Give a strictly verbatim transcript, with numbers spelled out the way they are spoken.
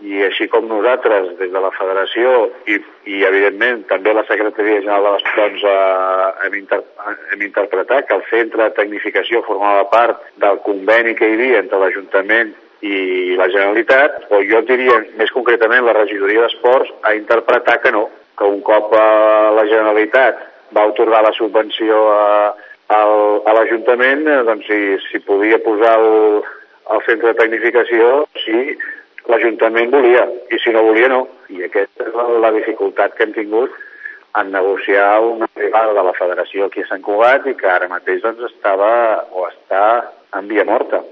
I així com nosaltres, des de la federació i, i evidentment, també la Secretaria General de l'Esport, doncs, eh, hem, inter hem interpretat que el centre de tecnificació formava part del conveni que hi havia entre l'Ajuntament i la Generalitat, o jo diria més concretament la Regidoria d'Esports ha interpretat que no, que un cop eh, la Generalitat va atorgar la subvenció a, a, a l'Ajuntament, eh, doncs si, si podia posar el, el centre de tecnificació, sí, l'Ajuntament volia, i si no volia, no. I aquesta és la, la dificultat que hem tingut en negociar una privada de la Federació aquí a Sant Cugat i que ara mateix doncs, estava o està en via morta.